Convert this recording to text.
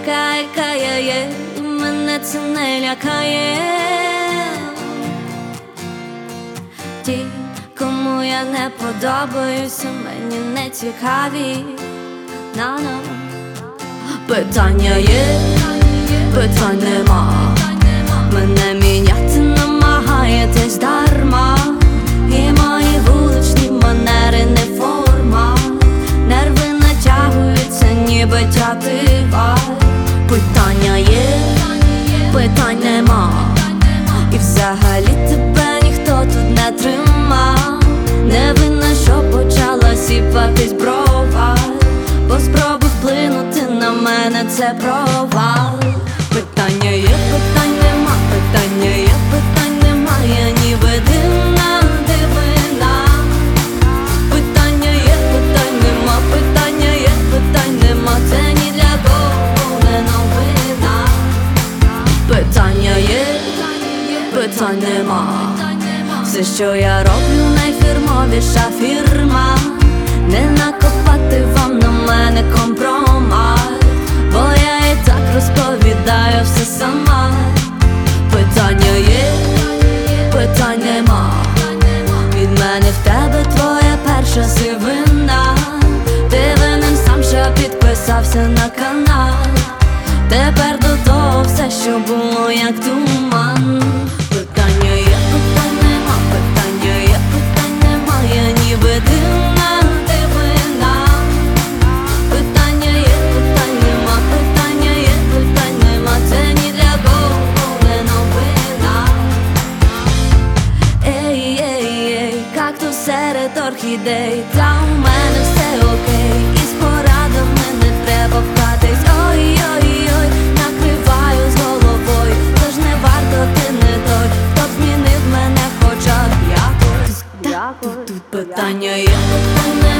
така, яка я є, і мене це не лякає. Ті, кому я не подобаюся, мені не цікаві. Питання є, питань нема. Мене міняти намагаєтесь дарма. І мої вуличні манери не форма. Нерви натягуються, ніби тятива. Питання є, питань нема. І взагалі тебе ніхто тут не тримав. Не винна, що почала сіпатись брова, бо спроби вплинути на мене — це провал. Питання є, питань нема, питання є, питань нема. Я ніби дивна дивина. Питання є, питань нема, питання є, питань нема. Це ні для кого не новина. Питання є, питань нема. Все, що я роблю, найфірмовіша фірма. Не накопати вам на мене компромат, бо я і так розповідаю все сама. Питання є, питань нема. Від мене в тебе твоя перша сивина. Ти винен сам, що підписався на канал. Тепер до того все, що було як туман. Питання є, питань нема, питання є, питань нема. Я ніби дивна дивина. Питання є, питань нема, питання є, питань нема. Це ні для кого не новина. Ей, ей, ей, кактус серед орхідей. Та у мене все окей, і з порадами не треба вкатись. Ой-ой-ой, накриваю з головою. Тож не варто, ти не той, хто б змінив мене хоча б якось. Тут питання є, питання